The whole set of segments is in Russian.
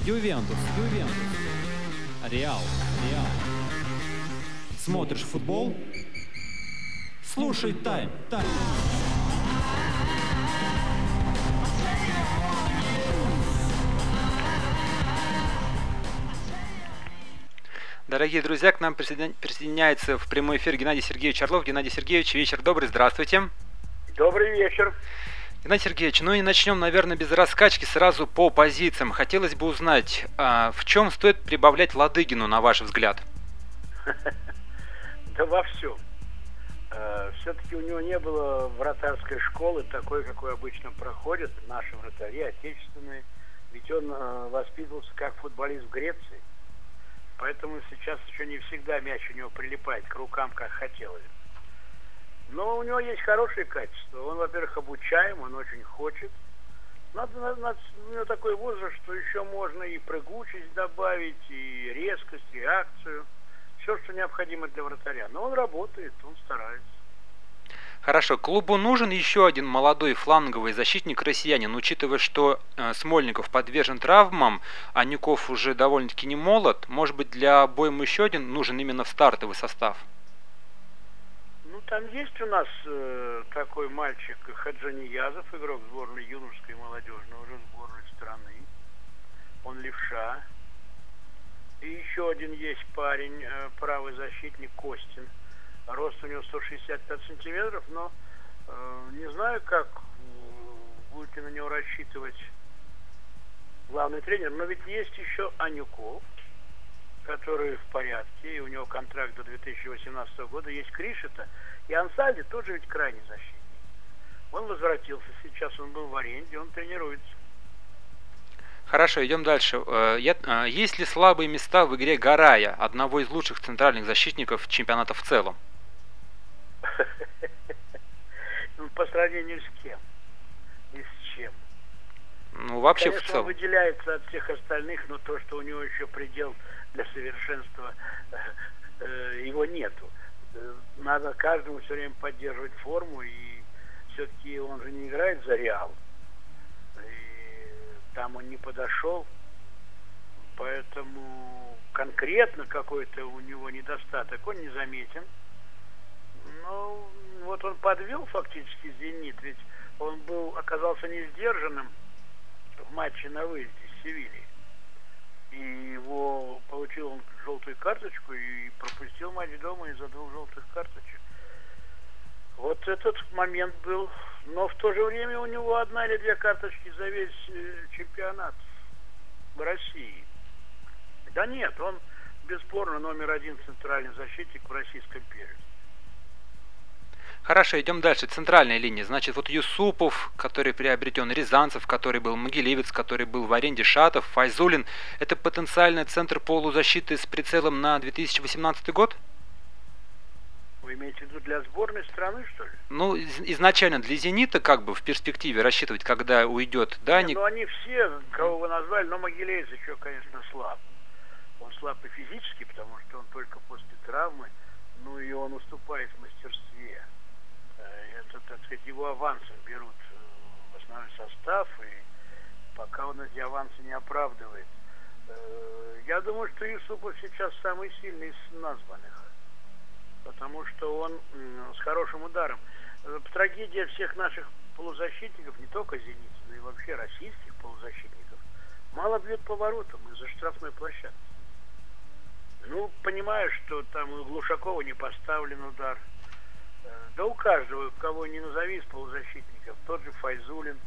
Ювентус. Реал. Смотришь футбол? Слушай Тайм. Дорогие друзья, к нам присоединяется в прямой эфир Геннадий Сергеевич Орлов. Геннадий Сергеевич, вечер добрый, здравствуйте. Добрый вечер. Геннадий Сергеевич, ну и начнем, наверное, без раскачки, сразу по позициям. Хотелось бы узнать, в чем стоит прибавлять Ладыгину, на ваш взгляд? Да во всем. Все-таки у него не было вратарской школы, такой, какой обычно проходят наши вратари, отечественные. Ведь он воспитывался как футболист в Греции. Поэтому сейчас еще не всегда мяч у него прилипает к рукам, как хотелось. Но у него есть хорошие качества. Он, во-первых, обучаем, он очень хочет. У него такой возраст, что еще можно и прыгучесть добавить, и резкость, реакцию. Все, что необходимо для вратаря. Но он работает, он старается. Хорошо, клубу нужен еще один молодой фланговый защитник россиянин, учитывая, что Смольников подвержен травмам, а Нюков уже довольно-таки не молод. Может быть, для обоим еще один нужен именно в стартовый состав? Ну, там есть у нас такой мальчик Хаджаниязов, игрок сборной юношеской и молодежной уже сборной страны. Он левша. И еще один есть парень, правый защитник Костин. Рост у него 165 сантиметров, но не знаю, как будете на него рассчитывать главный тренер. Но ведь есть еще Анюков, который в порядке, и у него контракт до 2018 года. Есть Кришета, и Ансальди тоже ведь крайний защитник. Он возвратился сейчас, он был в аренде, он тренируется. Хорошо, идем дальше. Есть ли слабые места в игре Гарая, одного из лучших центральных защитников чемпионата в целом? По сравнению с кем? И с чем? Ну, вообще конечно, в целом. Он выделяется от всех остальных, но то, что у него еще предел для совершенства, его нету. Надо каждому все время поддерживать форму, и все-таки он же не играет за Реал. И там он не подошел, поэтому конкретно какой-то у него недостаток, он не заметен. Ну, вот он подвел фактически «Зенит», ведь он оказался не сдержанным в матче на выезде с Севильей. И получил он желтую карточку и пропустил матч дома из-за 2 желтых карточек. Вот этот момент был. Но в то же время у него 1 или 2 карточки за весь чемпионат в России. Да нет, он бесспорно номер 1 центральный защитник в российском первенстве. Хорошо, идем дальше. Центральная линия. Значит, вот Юсупов, который приобретен, Рязанцев, который был, Могилевец, который был в аренде, Шатов, Файзулин. Это потенциальный центр полузащиты с прицелом на 2018 год? Вы имеете в виду для сборной страны, что ли? Ну, изначально для «Зенита» как бы в перспективе рассчитывать, когда уйдет Даник. Ну, они все, кого вы назвали, но Могилевец еще, конечно, слаб. Он слаб и физически, потому что он только после травмы, ну и он уступает в мастерстве. Это, так сказать, его авансом берут в основной состав, и пока он эти авансы не оправдывает. Я думаю, что Юсупов сейчас самый сильный из названных, потому что он с хорошим ударом. Трагедия всех наших полузащитников, не только «Зенита», но и вообще российских полузащитников, мало бьет по воротам из-за штрафной площадки. Ну, понимаю, что там у Глушакова не поставлен удар. Да у каждого, кого не назови из полузащитников, тот же Файзулин,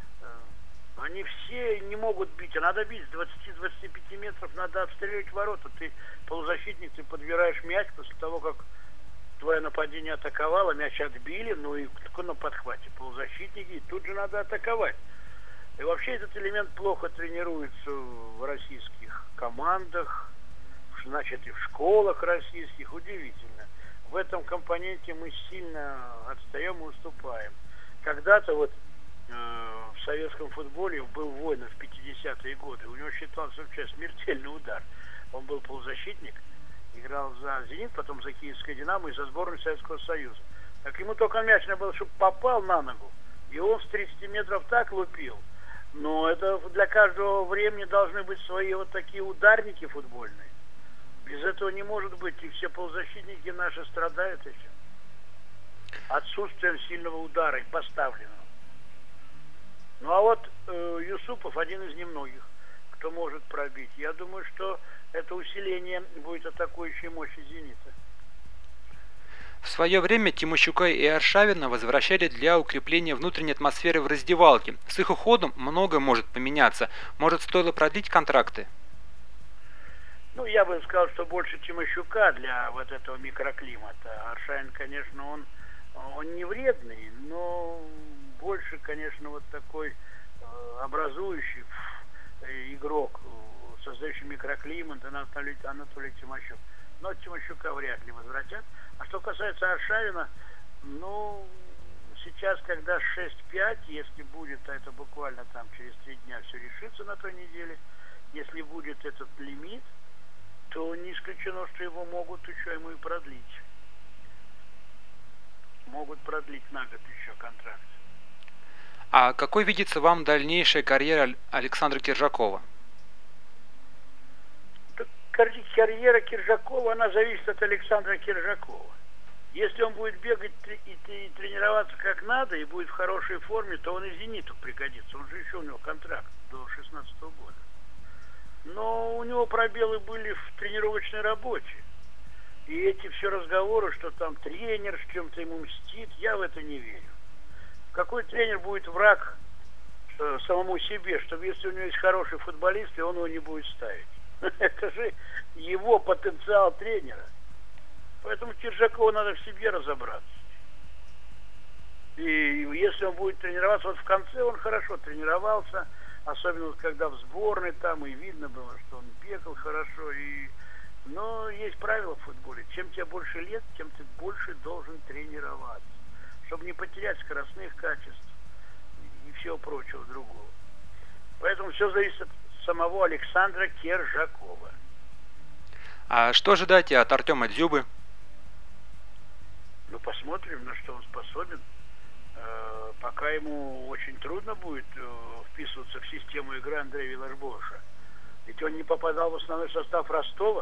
они все не могут бить, а надо бить с 20-25 метров, надо обстреливать ворота. Ты полузащитник, ты подбираешь мяч после того, как твое нападение атаковало, мяч отбили, ну и кто на подхвате? Полузащитники, и тут же надо атаковать. И вообще этот элемент плохо тренируется в российских командах, значит и в школах российских, удивительно. В этом компоненте мы сильно отстаем и уступаем. Когда-то вот в советском футболе был Войнов в 50-е годы. У него считался вообще смертельный удар. Он был полузащитник, играл за «Зенит», потом за Киевское «Динамо» и за сборную Советского Союза. Так ему только мяч надо было, чтобы попал на ногу. И он с 30 метров так лупил. Но это для каждого времени должны быть свои вот такие ударники футбольные. Без этого не может быть. И все полузащитники наши страдают этим. Отсутствием сильного удара и поставленного. Ну а вот Юсупов один из немногих, кто может пробить. Я думаю, что это усиление будет атакующей мощи «Зенита». В свое время Тимощука и Аршавина возвращали для укрепления внутренней атмосферы в раздевалке. С их уходом многое может поменяться. Может, стоило продлить контракты? Ну, я бы сказал, что больше Тимощука для вот этого микроклимата. Аршавин, конечно, он не вредный, но больше, конечно, вот такой образующий игрок, создающий микроклимат, Анатолий Тимощук. Но Тимощука вряд ли возвратят. А что касается Аршавина, ну, сейчас, когда 6-5, если будет, а это буквально там через 3 дня все решится на той неделе, если будет этот лимит, то не исключено, что его могут еще ему и продлить. Могут продлить на год еще контракт. А какой видится вам дальнейшая карьера Александра Киржакова? Карьера Киржакова, она зависит от Александра Киржакова. Если он будет бегать и тренироваться как надо, и будет в хорошей форме, то он и «Зениту» пригодится. Он же еще у него контракт до 2016 года. Но у него пробелы были в тренировочной работе. И эти все разговоры, что там тренер с чем-то ему мстит, я в это не верю. Какой тренер будет враг самому себе, чтобы если у него есть хороший футболист, и он его не будет ставить? Это же его потенциал тренера. Поэтому Киржакову надо в себе разобраться. И если он будет тренироваться, вот в конце он хорошо тренировался, особенно вот когда в сборной там, и видно было, что он бегал хорошо. Но есть правило в футболе. Чем тебе больше лет, тем ты больше должен тренироваться, чтобы не потерять скоростных качеств и всего прочего другого. Поэтому все зависит от самого Александра Киржакова. А что ожидаете от Артема Дзюбы? Ну, посмотрим, на что он способен. Пока ему очень трудно будет вписываться в систему игры Андрея Виллаш-Боуша. Ведь он не попадал в основной состав Ростова.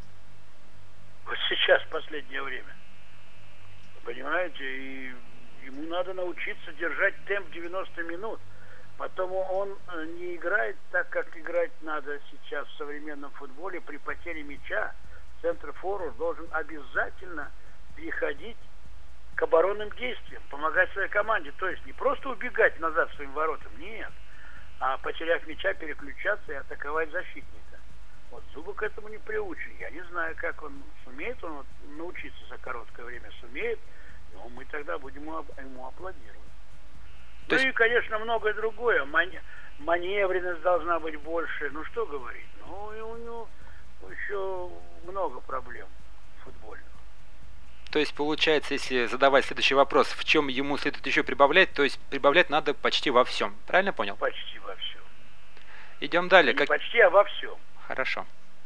Вот сейчас, в последнее время. Вы понимаете? И ему надо научиться держать темп 90 минут. Потом он не играет так, как играть надо сейчас в современном футболе. При потере мяча центр-форвард должен обязательно переходить к оборонным действиям, помогать своей команде. То есть не просто убегать назад своим воротам, нет. А потеряв мяча, переключаться и атаковать защитника. Вот Зуба к этому не приучен. Я не знаю, как он сумеет, он научиться за короткое время сумеет, но мы тогда будем ему аплодировать. Ну и, конечно, многое другое. Маневренность должна быть больше. Ну, что говорить? Ну, и у него еще много проблем футбольных. То есть, получается, если задавать следующий вопрос, в чем ему следует еще прибавлять, то есть прибавлять надо почти во всем. Правильно понял? Почти во всем. Идем далее. Не почти, а во всем. Хорошо.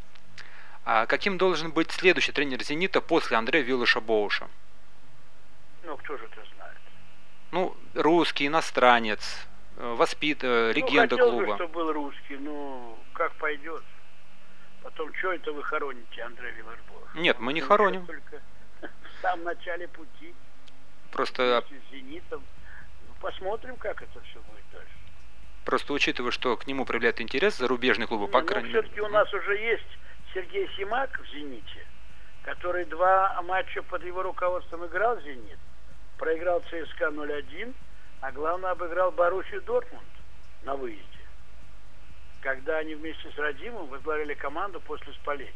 А каким должен быть следующий тренер «Зенита» после Андрея Виллаша-Боуша? Ну, кто же это знает? Ну, русский, иностранец, легенда хотел клуба. бы, чтобы был русский, ну, как пойдет. Потом, что это вы хороните, Андрей Виллаш-Боуш? Нет, мы не хороним. Только в самом начале пути. Просто... С «Зенитом». Ну, посмотрим, как это все будет дальше. Просто учитывая, что к нему проявляет интерес зарубежные клубы, по крайней мере. Все-таки у нас уже есть Сергей Симак в «Зените», который 2 матча под его руководством играл в «Зенит», проиграл ЦСКА 0-1, а главное обыграл Боруссию Дортмунд на выезде, когда они вместе с Радимом возглавили команду после Спалетти.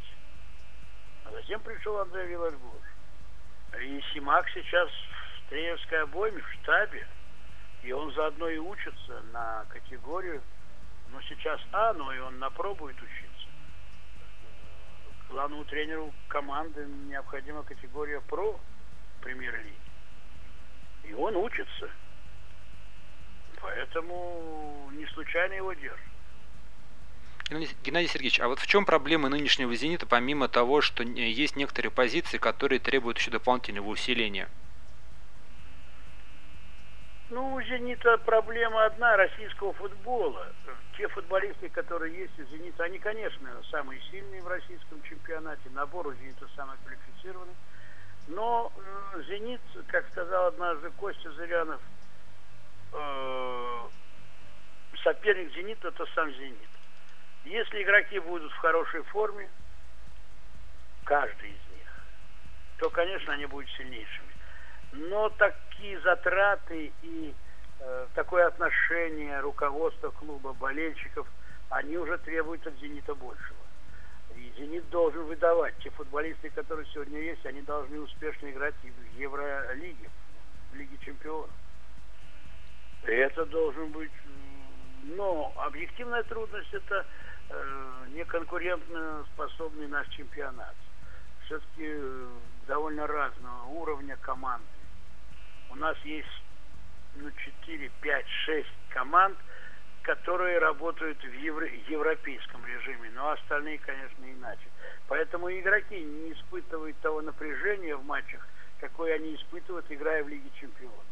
А затем пришел Андрей Виллаш-Боуш. И Симак сейчас в тренерской обойме, в штабе, и он заодно и учится на категорию, но сейчас но и он напробует учиться. Главному тренеру команды необходима категория ПРО премьер-лиги. И он учится. Поэтому не случайно его держат. Геннадий Сергеевич, а вот в чем проблема нынешнего «Зенита», помимо того, что есть некоторые позиции, которые требуют еще дополнительного усиления? Ну, у «Зенита» проблема одна российского футбола. Те футболисты, которые есть у «Зенита», они, конечно, самые сильные в российском чемпионате. Набор у «Зенита» самый квалифицированный. Но «Зенит», как сказал однажды Костя Зырянов, соперник «Зенита» — это сам «Зенит». Если игроки будут в хорошей форме, каждый из них, то, конечно, они будут сильнейшими. Но такие затраты и такое отношение руководства клуба, болельщиков, они уже требуют от «Зенита» большего. И «Зенит» должен выдавать. Те футболисты, которые сегодня есть, они должны успешно играть и в Евролиге, в Лиге чемпионов. И это должен быть... Но объективная трудность — это неконкурентно способный наш чемпионат. Все-таки довольно разного уровня команды. У нас есть 4, 5, 6 команд, которые работают в европейском режиме, но остальные, конечно, иначе. Поэтому игроки не испытывают того напряжения в матчах, какое они испытывают, играя в Лиге чемпионов.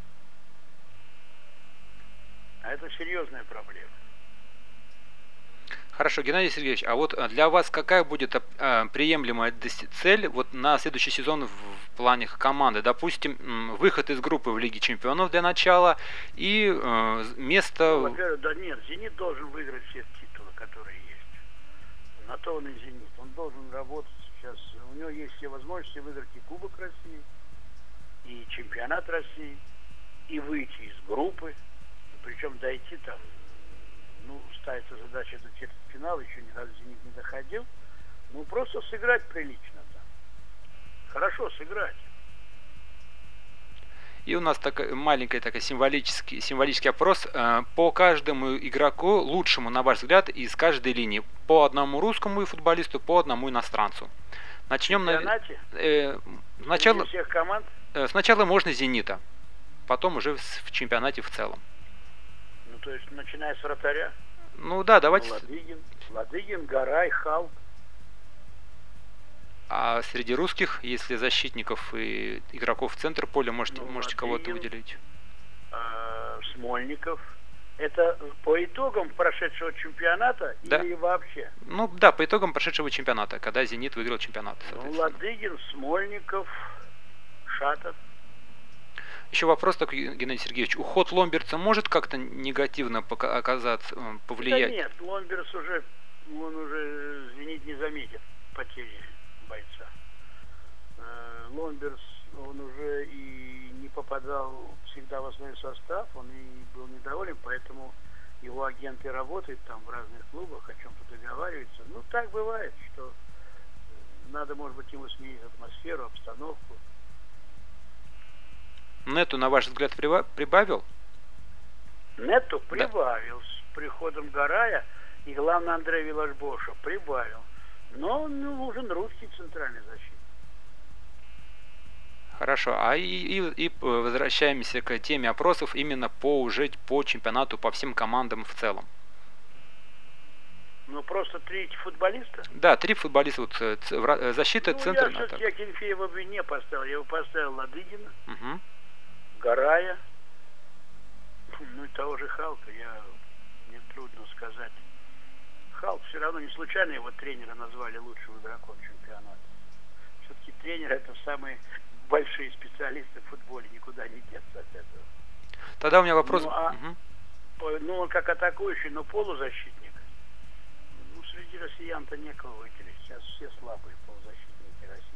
А это серьезная проблема. Хорошо, Геннадий Сергеевич, а вот для вас какая будет приемлемая цель вот на следующий сезон в плане команды? Допустим, выход из группы в Лиге чемпионов для начала и место... Ну, во-первых, да нет, «Зенит» должен выиграть все титулы, которые есть. На то он и «Зенит». Он должен работать сейчас. У него есть все возможности выиграть и Кубок России, и Чемпионат России, и выйти из группы. Причем дойти там, ставится задача до четвертьфинала, еще ни разу «Зенит» не доходил. Просто сыграть прилично там. Хорошо сыграть. И у нас маленький такой символический опрос. По каждому игроку, лучшему, на ваш взгляд, из каждой линии. По одному русскому футболисту, по одному иностранцу. Начнем сначала всех команд? Сначала можно «Зенита», потом уже в чемпионате в целом. То есть, начиная с вратаря? Да, давайте. Ладыгин, Гарай, Халк. А среди русских, если защитников и игроков в центр поля, можете кого-то выделить? Смольников. Это по итогам прошедшего чемпионата, да, или вообще? Да, по итогам прошедшего чемпионата, когда «Зенит» выиграл чемпионат. Ладыгин, Смольников, Шатов. Еще вопрос такой, Геннадий Сергеевич. Уход Ломберца может как-то негативно повлиять? Да нет, Ломберц уже «Зенит» не заметит потери бойца. Ломберц, он уже и не попадал всегда в основной состав, он и был недоволен, поэтому его агенты работают там в разных клубах, о чем-то договариваются. Так бывает, что надо, может быть, ему сменить атмосферу, обстановку. Нету, на ваш взгляд, прибавил? Нету прибавил. Да. С приходом Гарая и, главное, Андрея Виллаш-Боша прибавил. Но нужен русский центральный защитник. Хорошо. И возвращаемся к теме опросов именно по чемпионату, по всем командам в целом. Просто 3 футболиста? Да, 3 футболиста. Защита, центр. Я Кенфеева бы не поставил. Я его поставил Ладыгина. Угу. Гарая, и того же Халка, мне трудно сказать. Халк все равно не случайно его тренера назвали лучшим игроком чемпионата. Все-таки тренер — это самые большие специалисты в футболе, никуда не деться от этого. Тогда у меня вопрос. Он как атакующий, но полузащитник. Среди россиян-то некого выделить. Сейчас все слабые полузащитники российские.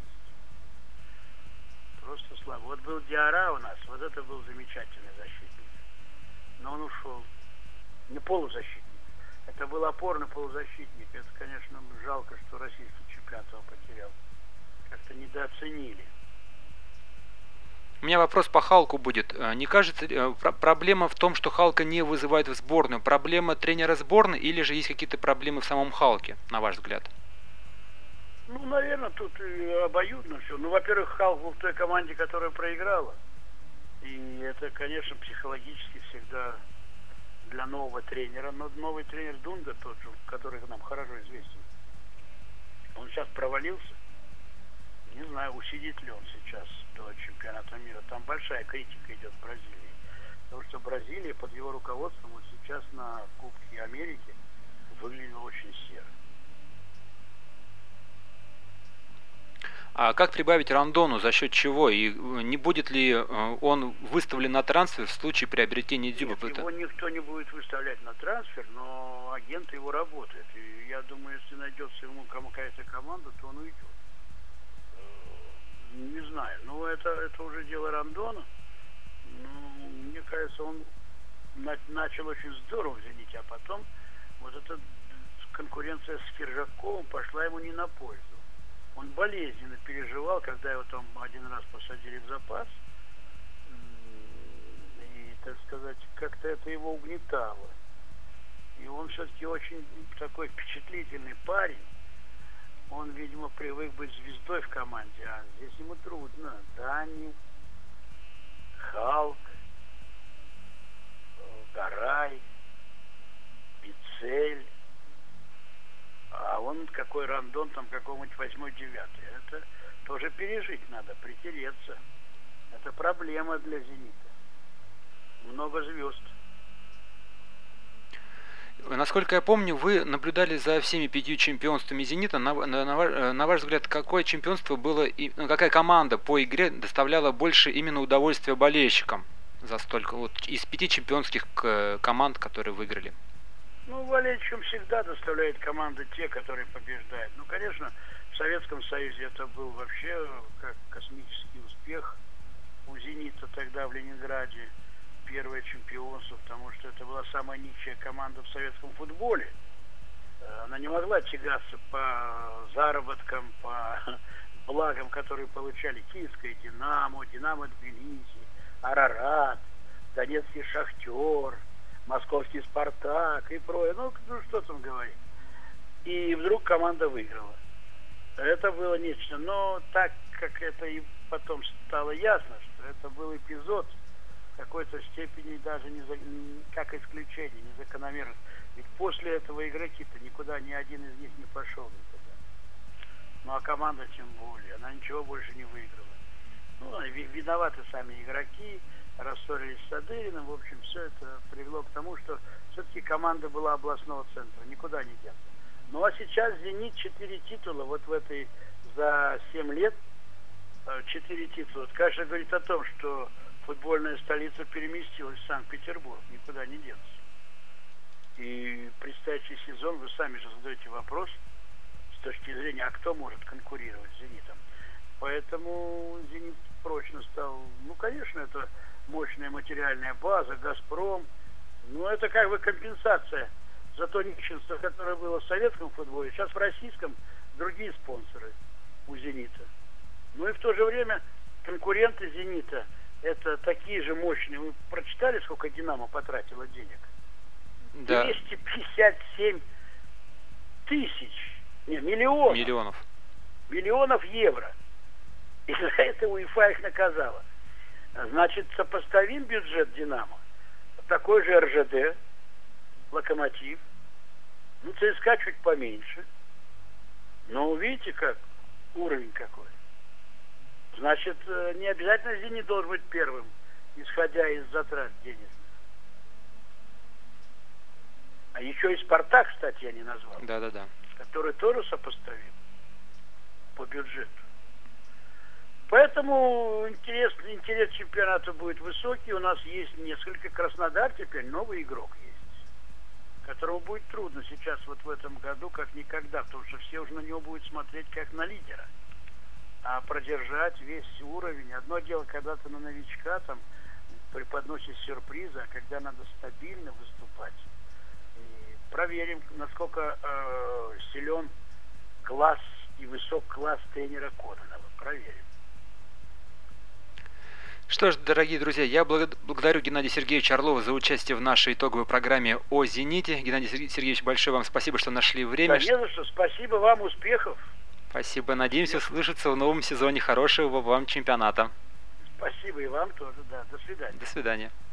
Просто слабо. Вот был Диара у нас, вот это был замечательный защитник. Но он ушел. Не полузащитник. Это был опорный полузащитник. Это, конечно, жалко, что российский чемпионат его потерял. Как-то недооценили. У меня вопрос по Халку будет. Не кажется, проблема в том, что Халка не вызывает в сборную? Проблема тренера сборной или же есть какие-то проблемы в самом Халке, на ваш взгляд? Наверное, тут обоюдно все. Во-первых, Халк был в той команде, которая проиграла. И это, конечно, психологически всегда для нового тренера. Но новый тренер Дунга, тот же, который нам хорошо известен, он сейчас провалился. Не знаю, усидит ли он сейчас до чемпионата мира. Там большая критика идет в Бразилии. Потому что Бразилия под его руководством вот сейчас на Кубке Америки выглядела очень серо. А как прибавить Рандону, за счет чего? И не будет ли он выставлен на трансфер в случае приобретения Дзюба? Нет, его никто не будет выставлять на трансфер, но агент его работает. И я думаю, если найдется ему какая-то команда, то он уйдет. Не знаю, но это уже дело Рандона. Ну, мне кажется, он начал очень здорово в «Зените», а потом вот эта конкуренция с Киржаковым пошла ему не на пользу. Он болезненно переживал, когда его там один раз посадили в запас. И, так сказать, как-то это его угнетало. И он все-таки очень такой впечатлительный парень. Он, видимо, привык быть звездой в команде, а здесь ему трудно. Дани, Халк, Гарай, Бицель. А он какой Рандон, там какого-нибудь 8-9. Это тоже пережить надо, притереться. Это проблема для «Зенита». Много звезд. Насколько я помню, вы наблюдали за всеми 5 чемпионствами «Зенита». На ваш взгляд, какое чемпионство было, какая команда по игре доставляла больше именно удовольствия болельщикам за столько, вот из 5 чемпионских команд, которые выиграли? Ну, болельщикам всегда доставляет команда те, которые побеждают. Ну, конечно, в Советском Союзе это был вообще как космический успех у «Зенита» тогда в Ленинграде. Первое чемпионство, потому что это была самая ничья команда в советском футболе. Она не могла тягаться по заработкам, по благам, которые получали Киевское «Динамо», «Динамо» Тбилиси, «Арарат», Донецкий «Шахтер», Московский «Спартак» и прочее. Ну, что там говорить. И вдруг команда выиграла. Это было нечто. Но так как это и потом стало ясно, что это был эпизод в какой-то степени даже как исключение, незакономерность. Ведь после этого игроки-то никуда, ни один из них не пошел никуда. Ну а команда тем более, она ничего больше не выиграла. Ну, виноваты сами игроки, рассорились с Адыриным, в общем, все это привело к тому, что все-таки команда была областного центра, никуда не деться. Ну а сейчас «Зенит» 4 титула, вот в этой за 7 лет 4 титула. Это, конечно, говорит о том, что футбольная столица переместилась в Санкт-Петербург, никуда не деться. И предстоящий сезон, вы сами же задаете вопрос с точки зрения, а кто может конкурировать с «Зенитом». Поэтому «Зенит» прочно стал, ну, конечно, это мощная материальная база, «Газпром». Ну, это как бы компенсация за то нищенство, которое было в советском футболе. Сейчас в российском другие спонсоры у «Зенита». Ну и в то же время конкуренты «Зенита» это такие же мощные. Вы прочитали, сколько «Динамо» потратило денег? Да. 257 тысяч, миллионов евро. И за это УЕФА их наказала. Значит, сопоставим бюджет «Динамо». Такой же РЖД, «Локомотив». Ну, ЦСКА чуть поменьше. Но видите, как уровень какой. Значит, не обязательно «Зенит» должен быть первым, исходя из затрат денежных. А еще и «Спартак», кстати, я не назвал. Да. Который тоже сопоставим по бюджету. Поэтому интерес чемпионата будет высокий. У нас есть несколько. Краснодар теперь новый игрок есть, которому будет трудно сейчас вот в этом году как никогда, потому что все уже на него будут смотреть как на лидера. А продержать весь уровень. Одно дело, когда ты на новичка там преподносишь сюрпризы, а когда надо стабильно выступать. И проверим, насколько силен класс и высок класс тренера Кононова. Проверим. Что ж, дорогие друзья, я благодарю Геннадия Сергеевича Орлова за участие в нашей итоговой программе о «Зените». Геннадий Сергеевич, большое вам спасибо, что нашли время. Да не за что. Спасибо вам, успехов. Спасибо. Надеемся услышаться в новом сезоне хорошего вам чемпионата. Спасибо и вам тоже, да. До свидания. До свидания.